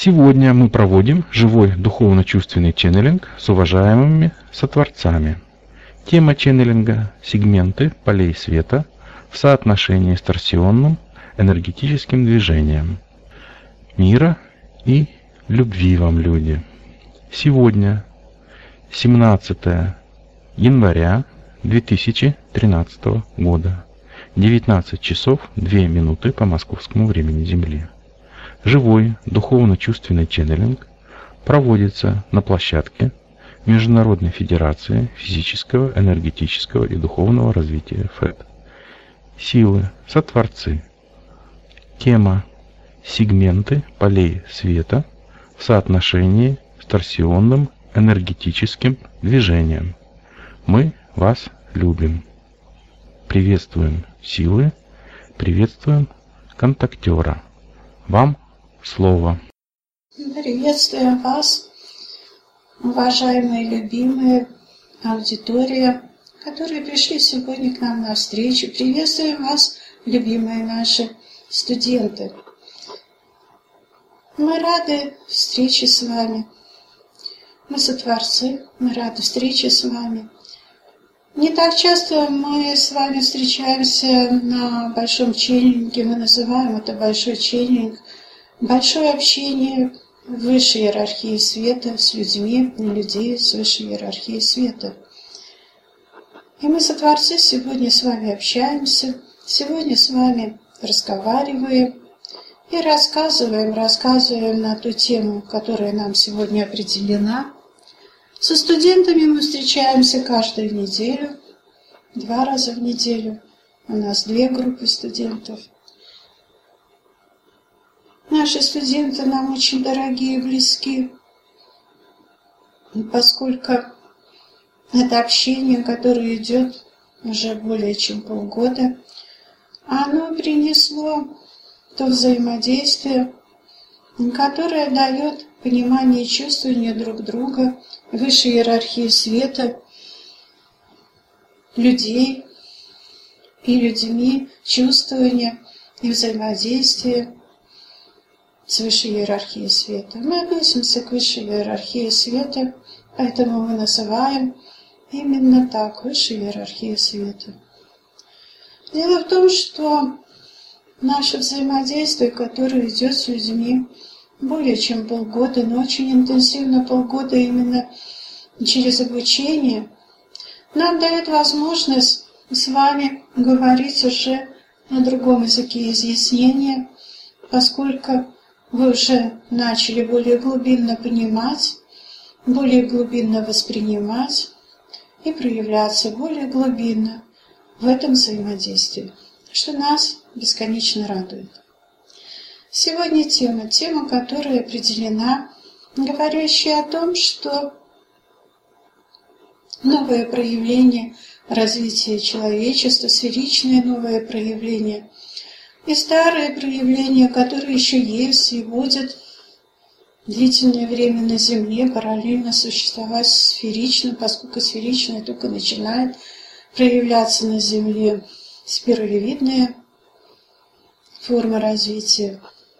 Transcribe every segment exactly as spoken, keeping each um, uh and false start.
Сегодня мы проводим живой духовно-чувственный ченнелинг с уважаемыми сотворцами. Тема ченнелинга – сегменты полей света в соотношении с торсионным энергетическим движением. Мира и любви вам, люди. Сегодня, семнадцатое января две тысячи тринадцатого года, девятнадцать часов две минуты по московскому времени Земли. Живой духовно-чувственный ченнелинг проводится на площадке Международной Федерации Физического, Энергетического и Духовного Развития ФЭД. Силы, сотворцы. Тема «Сегменты полей света в соотношении с торсионным энергетическим движением». Мы вас любим. Приветствуем силы, приветствуем контактера. Вам слово. Приветствуем вас, уважаемые, любимые аудитория, которые пришли сегодня к нам на встречу. Приветствуем вас, любимые наши студенты. Мы рады встрече с вами. Мы сотворцы, мы рады встрече с вами. Не так часто мы с вами встречаемся на большом ченнелинге, мы называем это большой ченнелинг, большое общение в высшей иерархии света с людьми, людей с высшей иерархией света. И мы, сотворцы, сегодня с вами общаемся, сегодня с вами разговариваем и рассказываем, рассказываем на ту тему, которая нам сегодня определена. Со студентами мы встречаемся каждую неделю, два раза в неделю. У нас две группы студентов. Наши студенты нам очень дорогие и близки, поскольку это общение, которое идет уже более чем полгода, оно принесло то взаимодействие, которое дает понимание и чувствование друг друга, высшей иерархии света, людей и людьми, чувствование и взаимодействие с высшей иерархией света. Мы относимся к высшей иерархии света, поэтому мы называем именно так, высшей иерархией света. Дело в том, что наше взаимодействие, которое идет с людьми более чем полгода, но очень интенсивно полгода именно через обучение, нам дает возможность с вами говорить уже на другом языке изъяснения, поскольку вы уже начали более глубинно понимать, более глубинно воспринимать и проявляться более глубинно в этом взаимодействии, что нас бесконечно радует. Сегодня тема, тема, которая определена, говорящая о том, что новое проявление развития человечества, сферичное новое проявление и старые проявления, которые еще есть и будут длительное время на Земле, параллельно существовать сферично, поскольку сферичное только начинает проявляться на Земле, спиралевидная форма развития,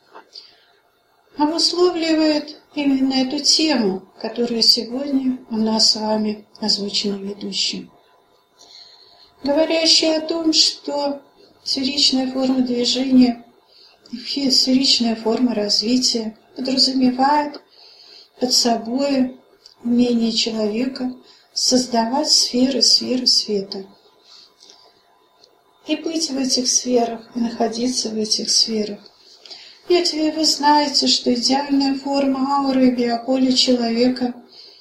обусловливает именно эту тему, которая сегодня у нас с вами озвучена ведущим, говорящая о том, что сферичная форма движения и сферичная форма развития подразумевает под собой умение человека создавать сферы, сферы света. И быть в этих сферах, и находиться в этих сферах. Ведь вы знаете, что идеальная форма ауры и биополя человека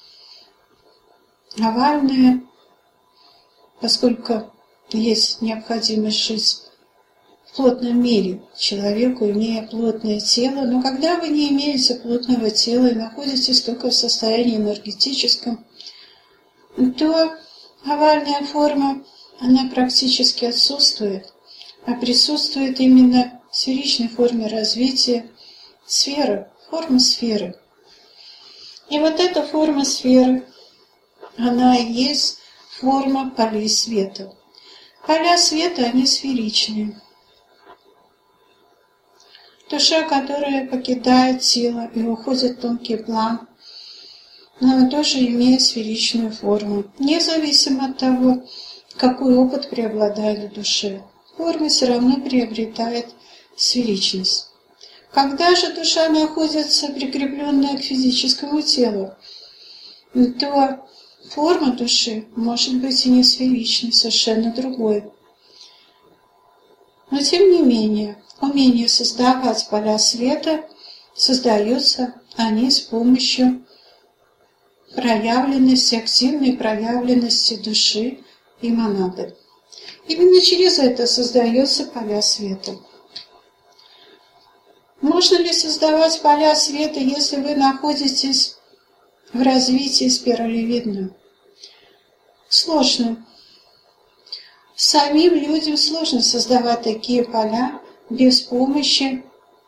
овальная, поскольку есть необходимость жить в плотном мире человеку, имея плотное тело, но когда вы не имеете плотного тела и находитесь только в состоянии энергетическом, то овальная форма, она практически отсутствует, а присутствует именно в сферичной форме развития сферы, форма сферы. И вот эта форма сферы, она и есть форма полей света. Поля света, они сферичные. душа, которая покидает тело и уходит в тонкий план, она тоже имеет сферичную форму, независимо от того, какой опыт преобладает в душе. Форма все равно приобретает сферичность. Когда же душа находится прикрепленная к физическому телу, то форма души может быть и не сферичной, совершенно другой. Но тем не менее, умение создавать поля света создаются они с помощью проявленности, активной проявленности души и монады. Именно через это создаются поля света. Можно ли создавать поля света, если вы находитесь в развитии спиралевидном? Сложно. Самим людям сложно создавать такие поля без помощи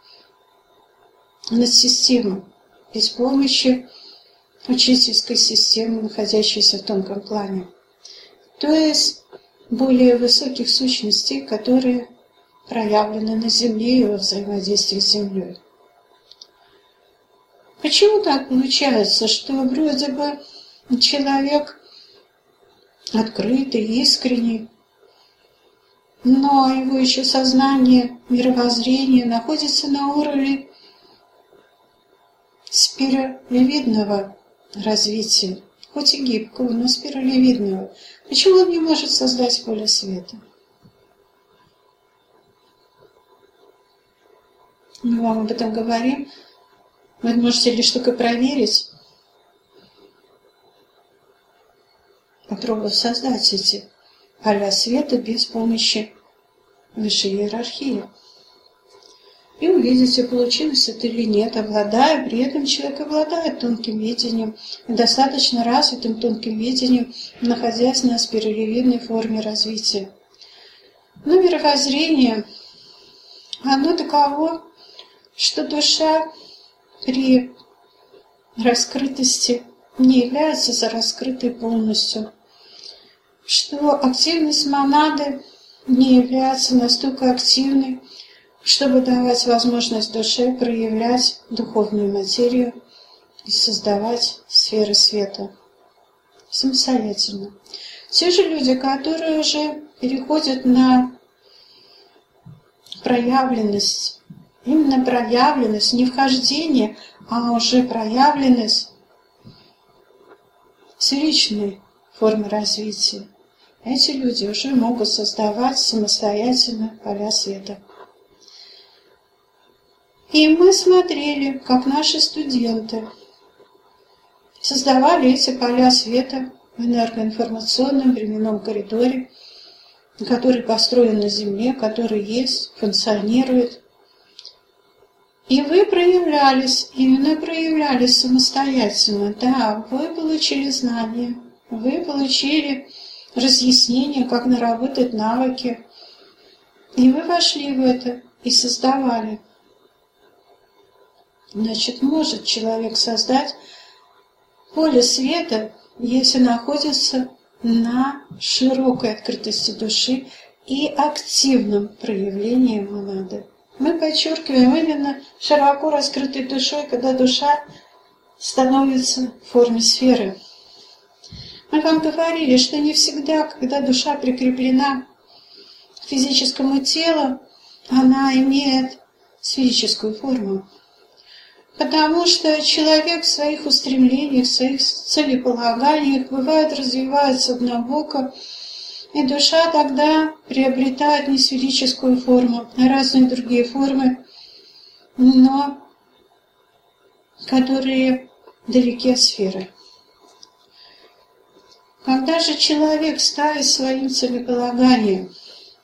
надсистемы, без помощи учительской системы, находящейся в тонком плане. То есть более высоких сущностей, которые проявлены на Земле и во взаимодействии с Землей. Почему так получается, что вроде бы человек открытый, искренний, но его еще сознание, мировоззрение находится на уровне спиралевидного развития, хоть и гибкого, но спиралевидного. Почему он не может создать поле света? Мы вам об этом говорим. Вы можете лишь только проверить, попробовать создать эти поля света без помощи высшей иерархии. И увидите, получилось это или нет, обладая, при этом человек обладает тонким видением, достаточно развитым тонким видением, находясь на спиралевидной форме развития. Но мировоззрение, оно таково, что душа при раскрытости не является раскрытой полностью, что активность монады не является настолько активной, чтобы давать возможность душе проявлять духовную материю и создавать сферы света самостоятельно. Те же люди, которые уже переходят на проявленность, именно проявленность, не вхождение, а уже проявленность сферичной формы развития, эти люди уже могут создавать самостоятельно поля света. И мы смотрели, как наши студенты создавали эти поля света в энергоинформационном временном коридоре, который построен на Земле, который есть, функционирует. И вы проявлялись, именно проявлялись самостоятельно. Да, вы получили знания, вы получили разъяснение, как наработать навыки. И вы вошли в это и создавали. Значит, может человек создать поле света, если находится на широкой открытости души и активном проявлении монады. Мы подчеркиваем именно широко раскрытой душой, когда душа становится в форме сферы. Мы вам говорили, что не всегда, когда душа прикреплена к физическому телу, она имеет сферическую форму. Потому что человек в своих устремлениях, в своих целеполаганиях бывает развивается однобоко, и душа тогда приобретает не сферическую форму, а разные другие формы, но которые далеки от сферы. Когда же человек ставит своим целеполаганием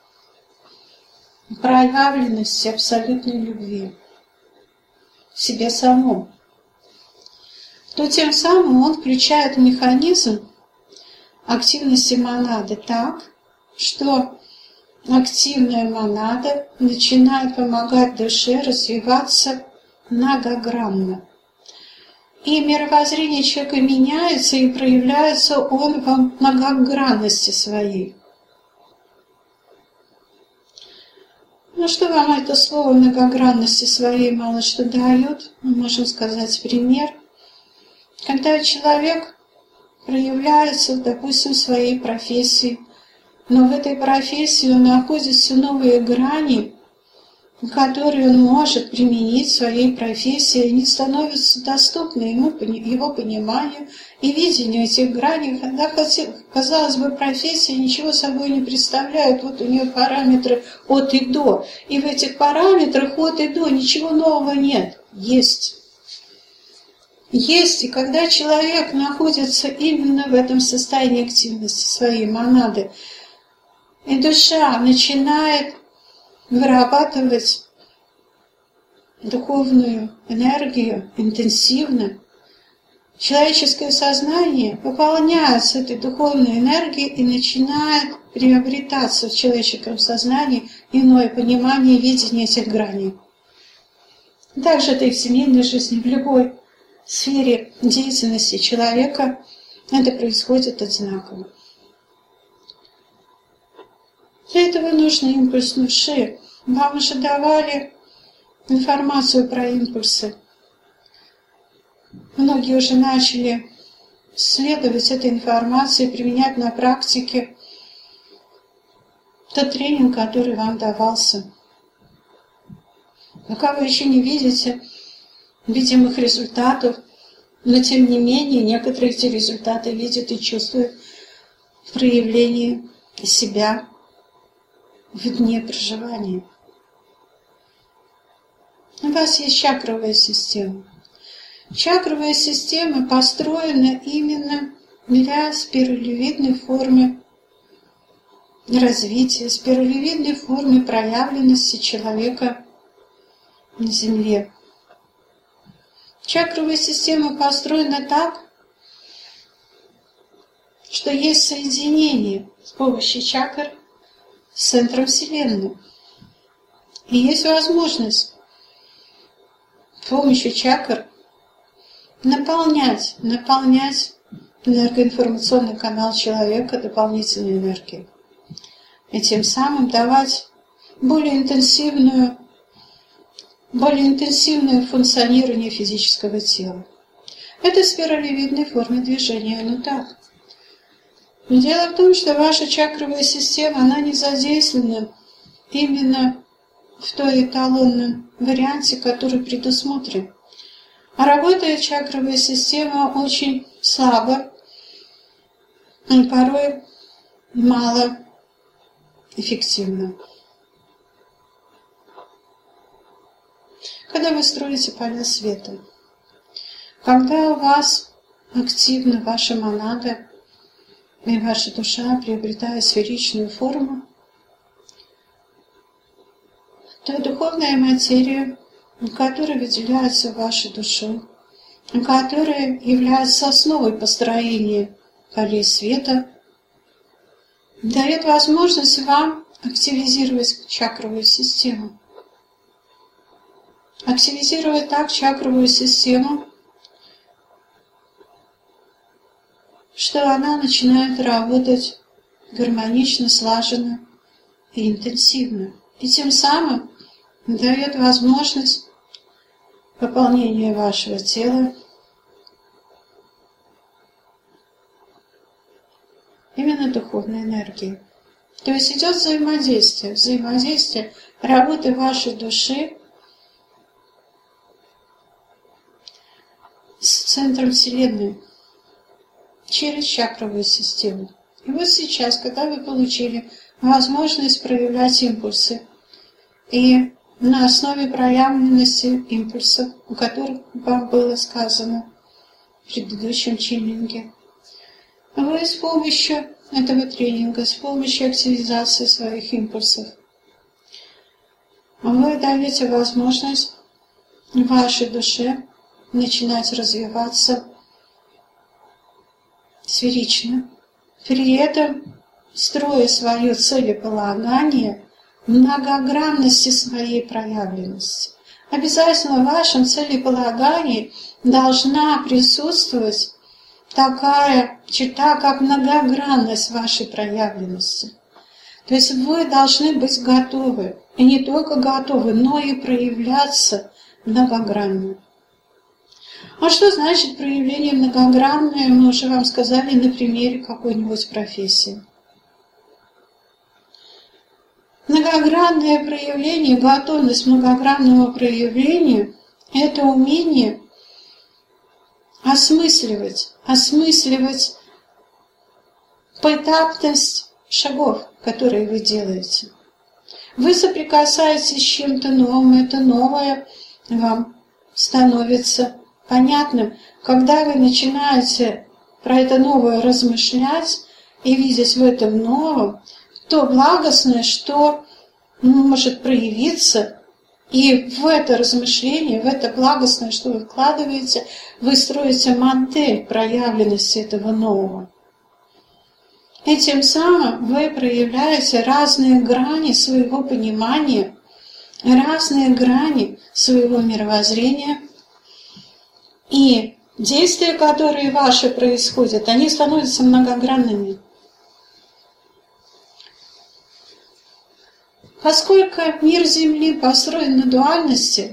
проявленность абсолютной любви в себе самом, то тем самым он включает механизм активности монады так, что активная монада начинает помогать душе развиваться многогранно. И мировоззрение человека меняется, и проявляется он во многогранности своей. Ну что вам это слово многогранности своей мало что дает? Мы можем сказать пример. Когда человек проявляется, допустим, в своей профессии, но в этой профессии он находит все новые грани, которые он может применить в своей профессии, они становятся доступны ему, его пониманию и видению этих граней. Когда, казалось бы, профессия ничего собой не представляет, вот у нее параметры от и до, и в этих параметрах от и до ничего нового нет. Есть. Есть, и когда человек находится именно в этом состоянии активности своей монады, и душа начинает вырабатывать духовную энергию интенсивно, человеческое сознание пополняется этой духовной энергией и начинает приобретаться в человеческом сознании иное понимание, видение этих граней. Также это и в семейной жизни, в любой сфере деятельности человека это происходит одинаково. Для этого нужен импульс души. Вам уже давали информацию про импульсы. Многие уже начали следовать этой информации, применять на практике тот тренинг, который вам давался. Пока вы еще не видите видимых результатов, но тем не менее некоторые эти результаты видят и чувствуют в проявлении себя в дне проживания. У вас есть чакровая система. Чакровая система построена именно для спиралевидной формы развития, спиралевидной формы проявленности человека на Земле. Чакровая система построена так, что есть соединение с помощью чакр с центром Вселенной. И есть возможность с помощью чакр наполнять, наполнять энергоинформационный канал человека дополнительной энергией. И тем самым давать более интенсивную, более интенсивное функционирование физического тела. Это в спиралевидной форме движения, но так. Но дело в том, что ваша чакровая система, она не задействована именно в той эталонном варианте, который предусмотрен. А работает чакровая система очень слабо и порой мало эффективно. Когда вы строите поля света, когда у вас активна ваша монада и ваша душа приобретает сферичную форму, то духовная материя, которая выделяется вашей душой, которая является основой построения полей света, дает возможность вам активизировать чакровую систему. Активизировать так чакровую систему, что она начинает работать гармонично, слаженно и интенсивно. И тем самым дает возможность пополнения вашего тела именно духовной энергией. То есть идет взаимодействие, взаимодействие работы вашей души с центром Вселенной через чакровую систему. И вот сейчас, когда вы получили возможность проявлять импульсы, и на основе проявленности импульсов, о которых вам было сказано в предыдущем тренинге, вы с помощью этого тренинга, с помощью активизации своих импульсов, вы даете возможность вашей душе начинать развиваться сферично, при этом строя свое целеполагание в многогранности своей проявленности. Обязательно в вашем целеполагании должна присутствовать такая черта, как многогранность вашей проявленности. То есть вы должны быть готовы. И не только готовы, но и проявляться многогранно. А что значит проявление многогранное? Мы уже вам сказали на примере какой-нибудь профессии. Многогранное проявление, готовность многогранного проявления – это умение осмысливать, осмысливать поэтапность шагов, которые вы делаете. Вы соприкасаетесь с чем-то новым, это новое вам становится понятным. Когда вы начинаете про это новое размышлять и видеть в этом новом, то благостное, что может проявиться, и в это размышление, в это благостное, что вы вкладываете, вы строите модель проявленности этого нового. И тем самым вы проявляете разные грани своего понимания, разные грани своего мировоззрения, и действия, которые ваши происходят, они становятся многогранными. Поскольку мир Земли построен на дуальности,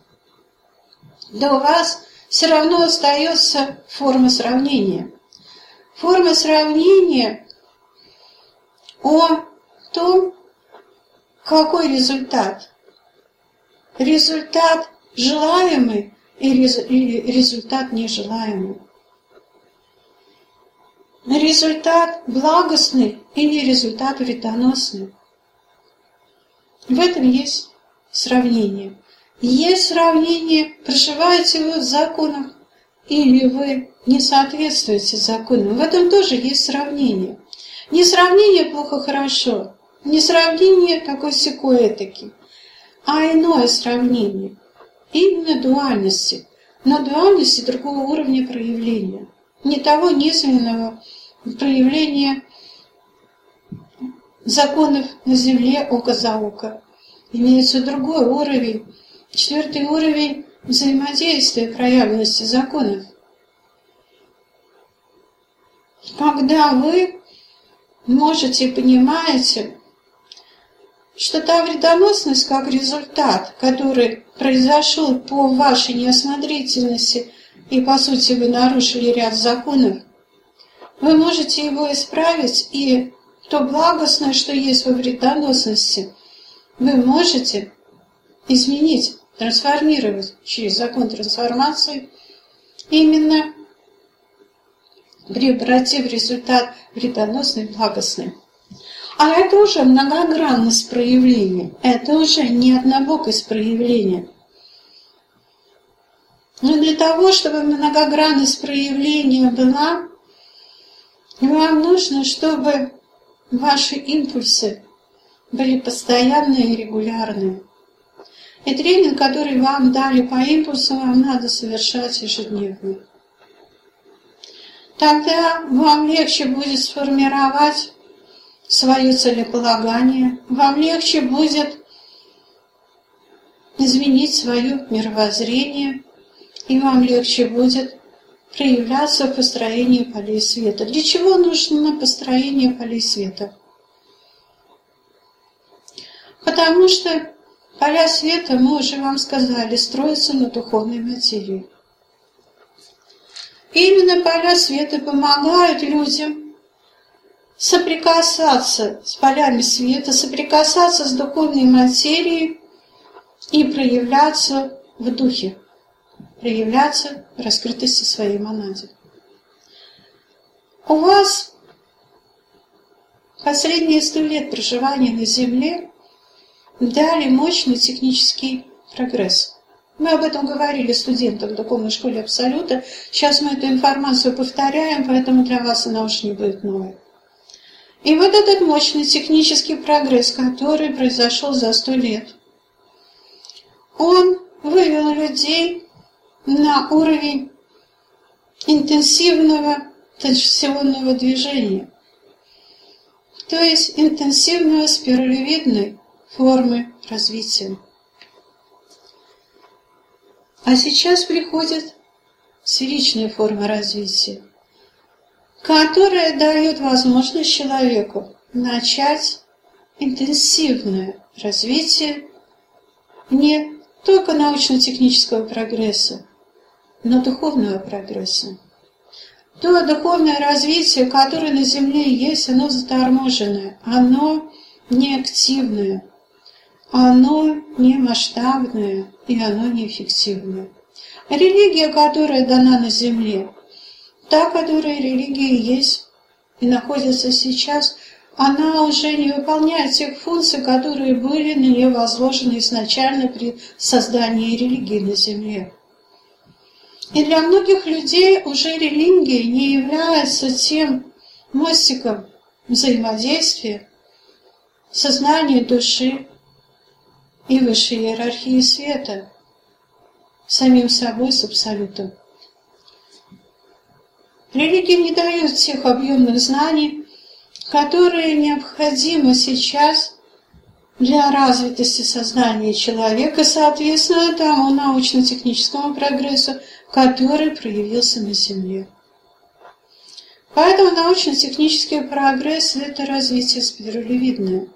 то у вас все равно остается форма сравнения. Форма сравнения о том, какой результат. Результат желаемый или результат нежелаемый. Результат благостный или результат вредоносный. В этом есть сравнение. Есть сравнение, проживаете вы в законах или вы не соответствуете законам. В этом тоже есть сравнение. Не сравнение плохо-хорошо, не сравнение такой-сякой-этакий, а иное сравнение. Именно дуальности. Но дуальности другого уровня проявления. Не того низменного проявления законов на земле око за око. Имеется другой уровень, четвертый уровень взаимодействия проявленности законов. Когда вы можете, понимаете, что та вредоносность как результат, который произошел по вашей неосмотрительности, и по сути вы нарушили ряд законов, вы можете его исправить, и то благостное, что есть во вредоносности, вы можете изменить, трансформировать через закон трансформации, именно превратив результат вредоносный в благостный. А это уже многогранность проявления, это уже не однобокость проявления. Но для того, чтобы многогранность проявления была, вам нужно, чтобы ваши импульсы были постоянные и регулярные. И тренинг, который вам дали по импульсам, вам надо совершать ежедневно. Тогда вам легче будет сформировать свое целеполагание, вам легче будет изменить свое мировоззрение, и вам легче будет проявляться в построении полей света. Для чего нужно построение полей света? Потому что поля света, мы уже вам сказали, строятся на духовной материи. И именно поля света помогают людям соприкасаться с полями света, соприкасаться с духовной материей и проявляться в духе, проявляться в раскрытости своей монаде. У вас последние сто лет проживания на Земле дали мощный технический прогресс. Мы об этом говорили студентам в духовной школе Абсолюта. Сейчас мы эту информацию повторяем, поэтому для вас она уже не будет новой. И вот этот мощный технический прогресс, который произошел за сто лет, он вывел людей на уровень интенсивного тенсионного движения, то есть интенсивного спиралевидной формы развития. А сейчас приходит сферичная форма развития, которая дает возможность человеку начать интенсивное развитие не только научно-технического прогресса, но духовного прогресса. То духовное развитие, которое на Земле есть, оно заторможенное, оно неактивное, оно не масштабное и оно неэффективное. Религия, которая дана на Земле, та, которая религия есть и находится сейчас, она уже не выполняет тех функций, которые были на нее возложены изначально при создании религии на Земле. И для многих людей уже религия не является тем мостиком взаимодействия сознания души и высшей иерархии света, самим собой с Абсолютом. Религия не дает тех объемных знаний, которые необходимы сейчас для развитости сознания человека, соответственно, тому научно-техническому прогрессу, который проявился на Земле. Поэтому научно-технический прогресс – это развитие спиралевидное.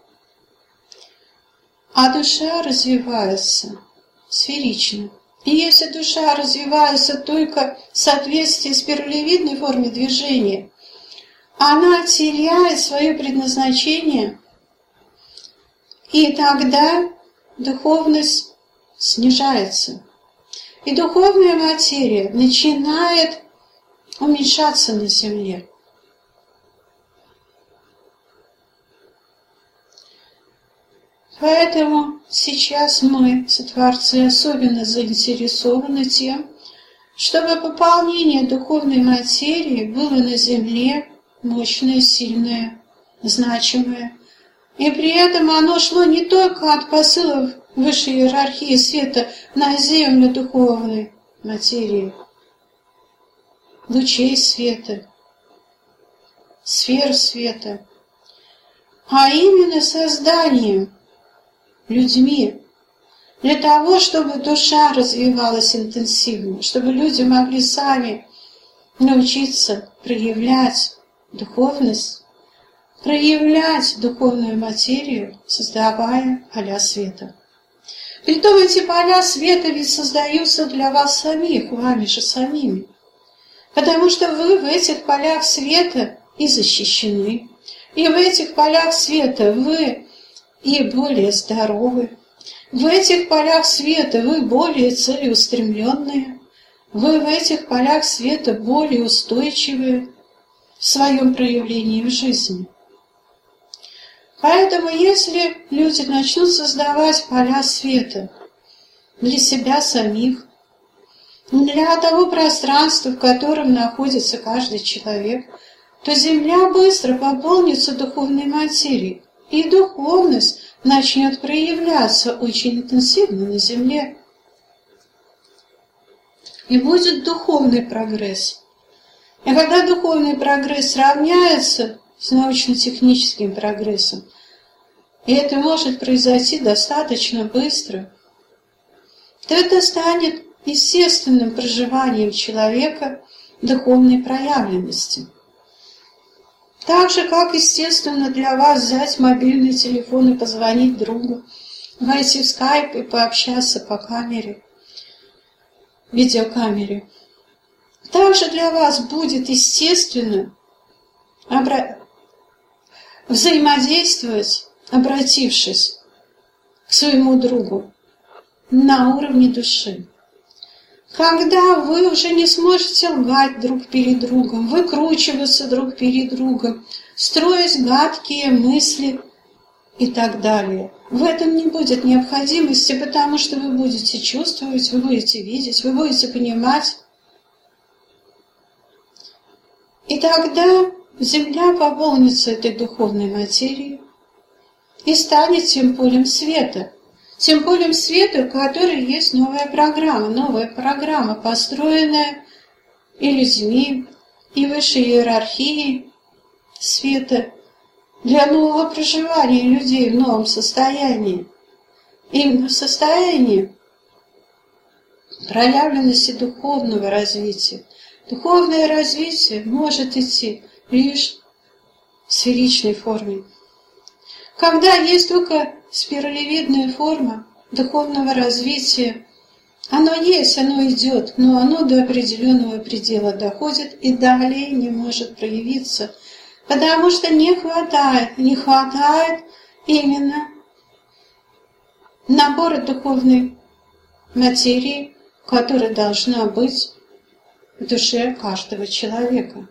А душа развивается сферично. И если душа развивается только в соответствии с спиралевидной форме движения, она теряет свое предназначение, и тогда духовность снижается. И духовная материя начинает уменьшаться на Земле. Поэтому сейчас мы, сотворцы, особенно заинтересованы тем, чтобы пополнение духовной материи было на Земле мощное, сильное, значимое. И при этом оно шло не только от посылов высшей иерархии света на землю духовной материи, лучей света, сфер света, а именно созданием людьми, для того, чтобы душа развивалась интенсивно, чтобы люди могли сами научиться проявлять духовность, проявлять духовную материю, создавая поля света. Притом эти поля света ведь создаются для вас самих, вами же самими, потому что вы в этих полях света и защищены, и в этих полях света вы и более здоровы, в этих полях света вы более целеустремленные, вы в этих полях света более устойчивые в своем проявлении в жизни. Поэтому, если люди начнут создавать поля света для себя самих, для того пространства, в котором находится каждый человек, то Земля быстро пополнится духовной материей, и духовность начнет проявляться очень интенсивно на Земле. И будет духовный прогресс. И когда духовный прогресс равняется с научно-техническим прогрессом, и это может произойти достаточно быстро, то это станет естественным проживанием человека духовной проявленности. Так же, как естественно для вас взять мобильный телефон и позвонить другу, войти в скайп и пообщаться по камере, видеокамере. Также для вас будет естественно обра... взаимодействовать, обратившись к своему другу на уровне души. Когда вы уже не сможете лгать друг перед другом, выкручиваться друг перед другом, строить гадкие мысли и так далее. В этом не будет необходимости, потому что вы будете чувствовать, вы будете видеть, вы будете понимать. И тогда Земля пополнится этой духовной материей и станет тем полем света. Тем полем света, у которой есть новая программа, новая программа, построенная и людьми, и высшей иерархией света для нового проживания людей в новом состоянии. Именно в состоянии проявленности духовного развития. Духовное развитие может идти лишь в сферичной форме. Когда есть только спиралевидная форма духовного развития, оно есть, оно идет, но оно до определенного предела доходит и далее не может проявиться, потому что не хватает, не хватает именно набора духовной материи, которая должна быть в душе каждого человека.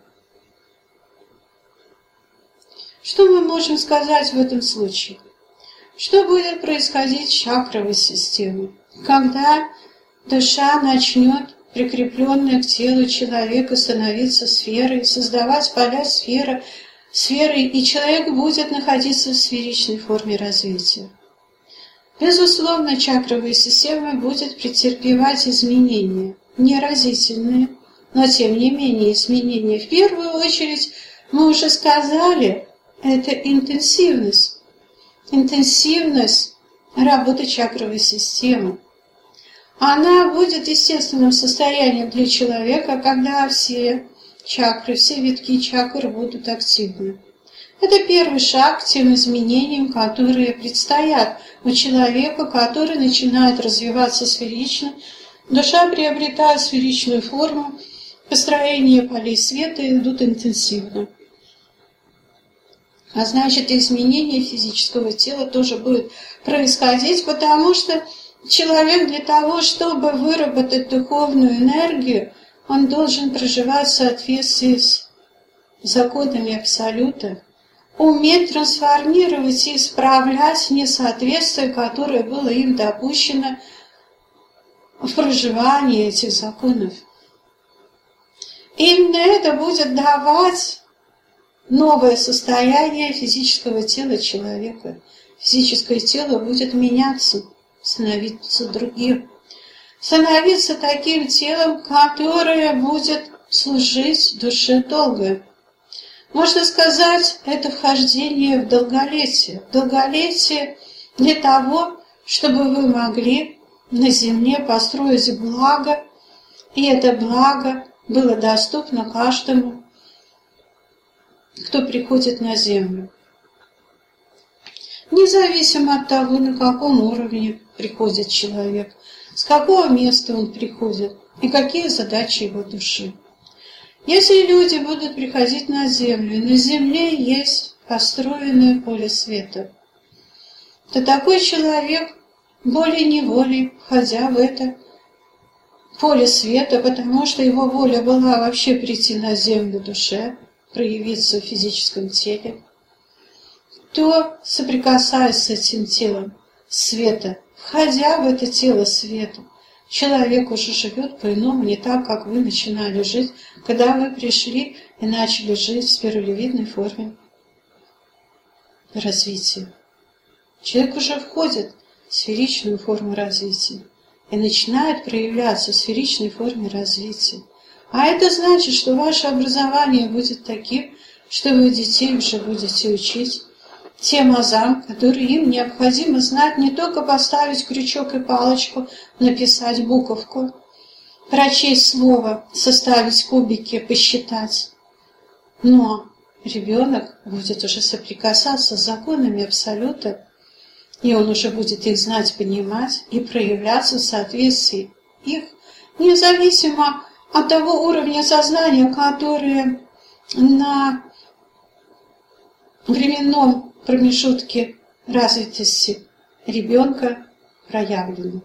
Что мы можем сказать в этом случае? Что будет происходить с чакровой системой, когда душа начнет, прикрепленная к телу человека, становиться сферой, создавать поля сферы, сферы, и человек будет находиться в сферичной форме развития? Безусловно, чакровая система будет претерпевать изменения, неразительные, но тем не менее изменения. В первую очередь, мы уже сказали, это интенсивность, интенсивность работы чакровой системы. Она будет естественным состоянием для человека, когда все чакры, все витки чакр будут активны. Это первый шаг к тем изменениям, которые предстоят у человека, который начинает развиваться сферично. Душа приобретает сферичную форму, построение полей света идут интенсивно. А значит, изменение физического тела тоже будет происходить, потому что человек для того, чтобы выработать духовную энергию, он должен проживать в соответствии с законами Абсолюта, уметь трансформировать и исправлять несоответствие, которое было им допущено в проживании этих законов. Именно это будет давать новое состояние физического тела человека. Физическое тело будет меняться, становиться другим. Становиться таким телом, которое будет служить душе долго. Можно сказать, это вхождение в долголетие. Долголетие для того, чтобы вы могли на земле построить благо, и это благо было доступно каждому, кто приходит на землю. Независимо от того, на каком уровне приходит человек, с какого места он приходит и какие задачи его души. Если люди будут приходить на землю, и на земле есть построенное поле света, то такой человек волей-неволей, входя в это поле света, потому что его воля была вообще прийти на землю душе, проявиться в физическом теле, то, соприкасаясь с этим телом света, входя в это тело света, человек уже живет по-иному, не так, как вы начинали жить, когда вы пришли и начали жить в спиралевидной форме развития. Человек уже входит в сферичную форму развития и начинает проявляться в сферичной форме развития. А это значит, что ваше образование будет таким, что вы детей уже будете учить тем азам, которые им необходимо знать, не только поставить крючок и палочку, написать буковку, прочесть слово, составить кубики, посчитать. Но ребенок будет уже соприкасаться с законами Абсолюта, и он уже будет их знать, понимать и проявляться в соответствии их, независимо от того уровня сознания, который на временном промежутке развитости ребенка проявлены.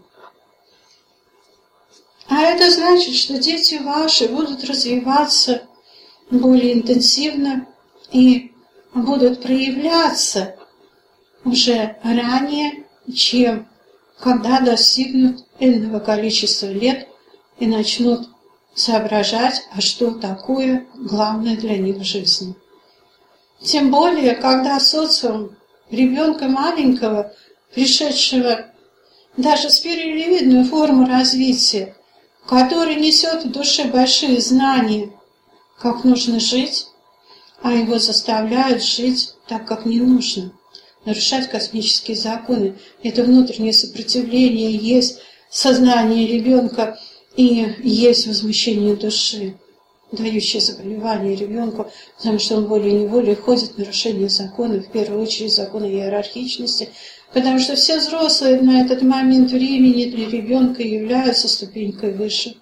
А это значит, что дети ваши будут развиваться более интенсивно и будут проявляться уже ранее, чем когда достигнут энного количества лет и начнут соображать, а что такое главное для них в жизни. Тем более, когда социум ребенка маленького, пришедшего даже в спиралевидную форму развития, который несет в душе большие знания, как нужно жить, а его заставляют жить так, как не нужно, нарушать космические законы. Это внутреннее сопротивление, есть сознание ребенка и есть возмущение души. дающие заболевания ребенку, потому что он волей-неволей входит в нарушение закона, в первую очередь закона иерархичности, потому что все взрослые на этот момент времени для ребенка являются ступенькой выше.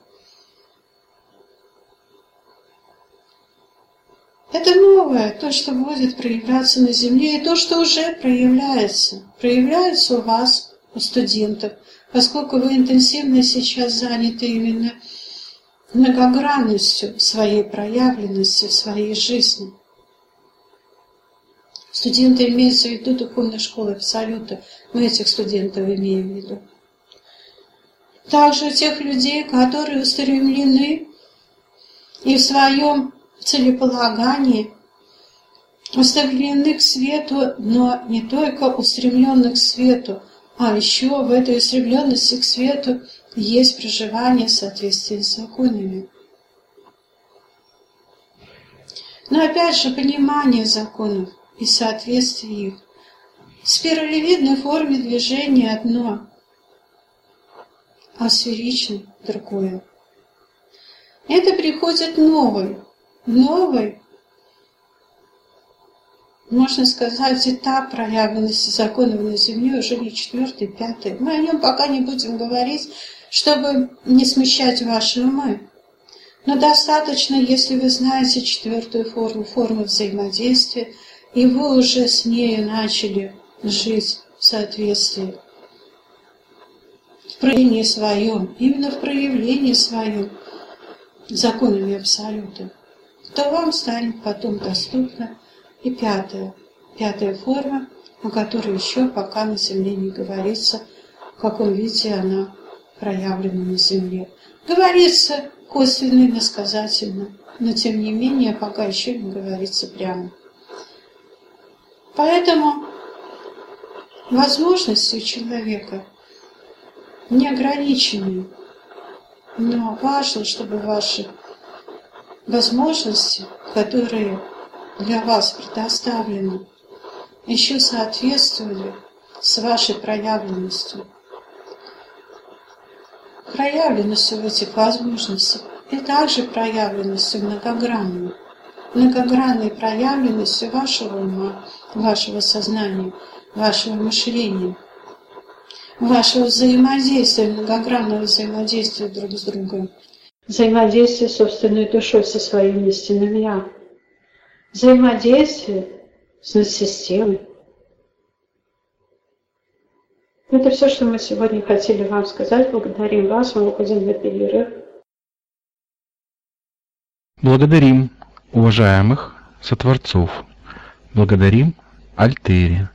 Это новое, то, что будет проявляться на Земле, и то, что уже проявляется. Проявляется у вас, у студентов, поскольку вы интенсивно сейчас заняты именно многогранностью своей проявленности в своей жизни. Студенты имеются в виду духовной школы Абсолюта. Мы этих студентов имеем в виду. Также тех людей, которые устремлены и в своем целеполагании устремлены к свету, но не только устремленных к свету, а еще в этой устремленности к свету есть проживание в соответствии с законами. Но опять же, понимание законов и соответствие их. В спиралевидной форме движения одно, а в сферичной другое. Это приходит новый, новый, можно сказать, этап проявленности законов на Земле, уже не четвертый, пятый. Мы о нем пока не будем говорить, чтобы не смущать ваши умы. Но достаточно, если вы знаете четвертую форму, форму взаимодействия, и вы уже с ней начали жить в соответствии, в проявлении своем, именно в проявлении своем законами Абсолюта, то вам станет потом доступна и пятая, пятая форма, о которой еще пока на Земле не говорится, в каком виде она проявлена на Земле. Говорится косвенно и иносказательно, но тем не менее пока еще не говорится прямо. Поэтому возможности у человека неограниченные, но важно, чтобы ваши возможности, которые для вас предоставлены, еще соответствовали с вашей проявленностью. Проявленностью в этих возможностях и также проявленностью многогранной. Многогранной проявленностью вашего ума, вашего сознания, вашего мышления, вашего взаимодействия, многогранного взаимодействия друг с другом. Взаимодействие с собственной душой, со своим истинным «Я». Взаимодействие с надсистемой. Это все, что мы сегодня хотели вам сказать. Благодарим вас. Мы уходим на перерыв. Благодарим уважаемых сотворцов. Благодарим Альтери.